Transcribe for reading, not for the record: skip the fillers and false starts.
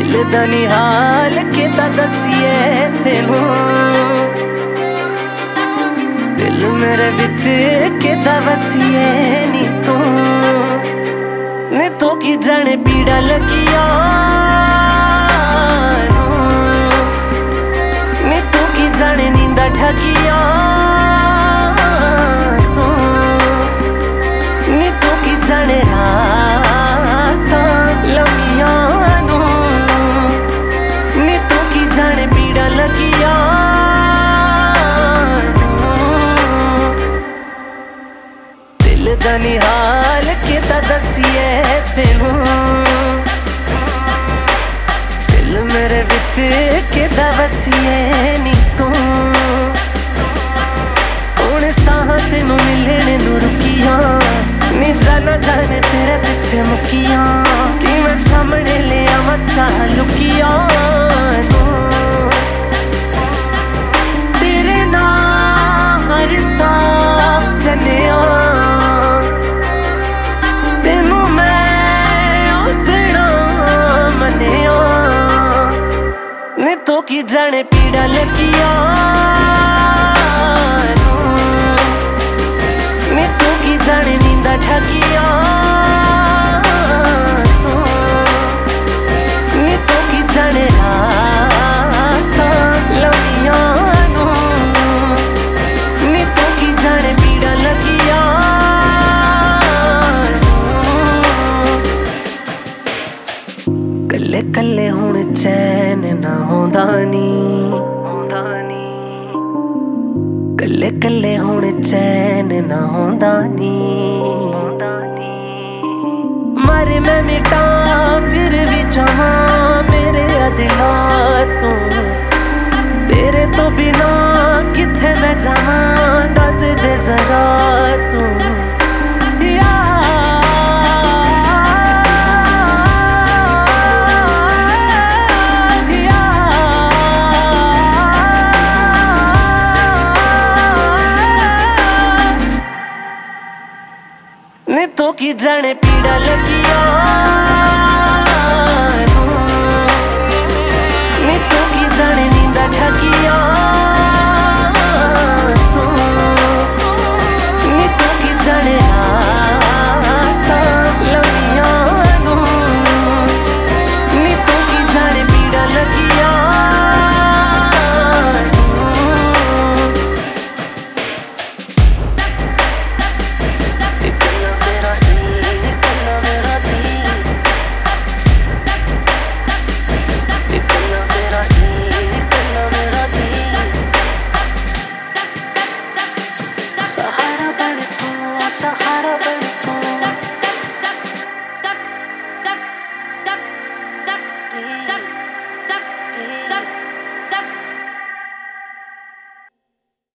दिल दा नी हाल किदा दसिए तेनू, दिल मेरे विच किदा वसिए नी तू। ने तो की जाने पीड़ा लगिया, ने तो की जाने नींदा ठगिया तू, ने तो की जाने रातां लम्मियां नू, ने तो की जाने पीड़ा लगिया। दिल दा नी हाल किदा दसिए तेनू, दिल मेरे विच किदा वसिए नी तू। हुण साह तेनू मिलने नू रुकिया, नी जाना जाने तेरे पिछे मुकिया, कि मैं सामने ले आवां चाह लुकिया नू। तेरे नाल हर साह चन्निया, तेनू मैं अपना मन्निया, ने तो की जाने पीड़ा लगिया, ने तो की जाने नींदा ठगिया तू, ने तो की जाने रातां लम्मियां नू, ने तो की जाने पीड़ा लगिया। कल्ले कल्ले हुण चैन ना होंदा नी, कल्ले कल्ले हुण चैन ना होंदा नी। मारे मैं मिटा फिर भी चाहां मेरे दिला तू, तेरे तो बिना किथे मैं जावां दस दे जरा तू। ने तो की जाने पीड़ा लगिया, ने तो की जाने नींदा ठगिया तू, ने तो की जाने रातां लम्मियां नू, ने तो की जाने पीड़ा लगिया। सहारा बन तू, सहारा बन